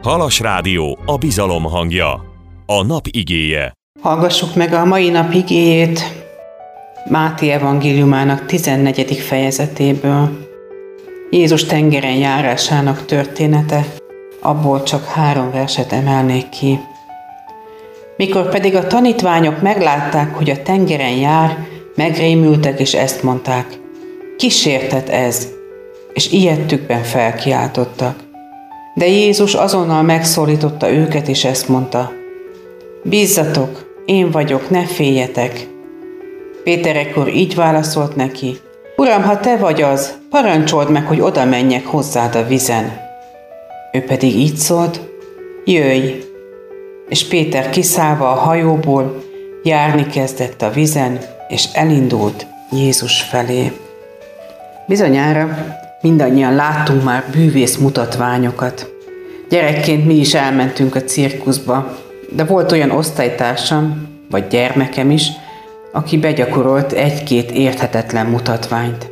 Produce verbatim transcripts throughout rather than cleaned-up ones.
Halas Rádió, a bizalom hangja. A nap igéje. Hallgassuk meg a mai nap igéjét Máté evangéliumának tizennegyedik fejezetéből. Jézus tengeren járásának története, abból csak három verset emelnék ki. Mikor pedig a tanítványok meglátták, hogy a tengeren jár, megrémültek és ezt mondták: kísértet ez, és ijedtükben felkiáltottak. De Jézus azonnal megszólította őket, és ezt mondta: bízzatok, én vagyok, ne féljetek. Péter ekkor így válaszolt neki: Uram, ha te vagy az, parancsold meg, hogy oda menjek hozzád a vízen. Ő pedig így szólt: jöjj! És Péter kiszállva a hajóból járni kezdett a vízen, és elindult Jézus felé. Bizonyára mindannyian láttunk már bűvész mutatványokat. Gyerekként mi is elmentünk a cirkuszba, de volt olyan osztálytársam, vagy gyermekem is, aki begyakorolt egy-két érthetetlen mutatványt.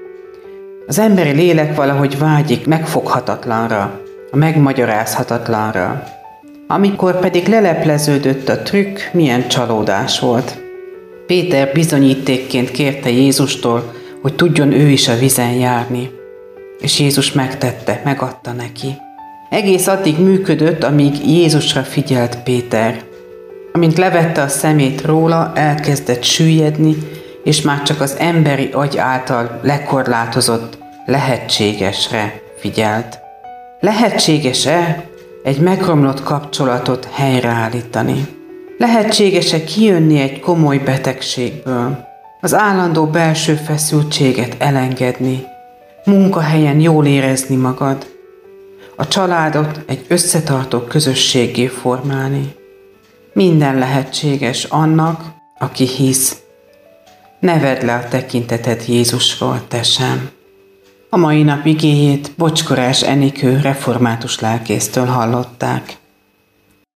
Az emberi lélek valahogy vágyik megfoghatatlanra, a megmagyarázhatatlanra. Amikor pedig lelepleződött a trükk, milyen csalódás volt. Péter bizonyítékként kérte Jézustól, hogy tudjon ő is a vízen járni. És Jézus megtette, megadta neki. Egész addig működött, amíg Jézusra figyelt Péter. Amint levette a szemét róla, elkezdett süllyedni, és már csak az emberi agy által lekorlátozott lehetségesre figyelt. Lehetséges-e egy megromlott kapcsolatot helyreállítani? Lehetséges-e kijönni egy komoly betegségből? Az állandó belső feszültséget elengedni? Munkahelyen jól érezni magad? A családot egy összetartó közösséggé formálni? Minden lehetséges annak, aki hisz. Ne vedd le a tekinteted Jézusról, te sem. A mai nap igéjét Bocskorás Enikő református lelkésztől hallották.